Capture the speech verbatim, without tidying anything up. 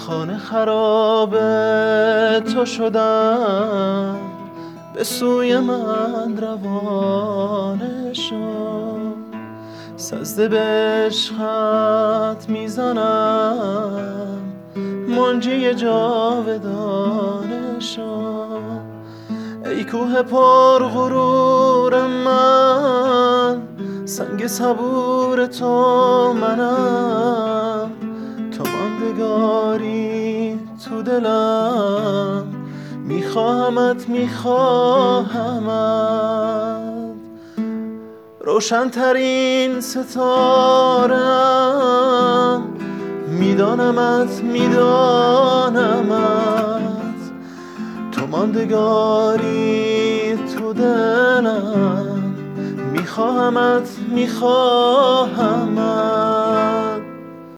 خانه خراب تو شدم، به سوی من روانه شو. سجده به عشقت میزنم، منجی جاودانه شو. ای کوه پر غرور من، سنگ صبور تو منم. تو ماندگاری تو دلم، میخواهمت میخواهمت. روشن‌ترین ستاره‌ام، میدانمت میدانمت. تو ماندگاری تو دلم، میخواهمت میخواهمت.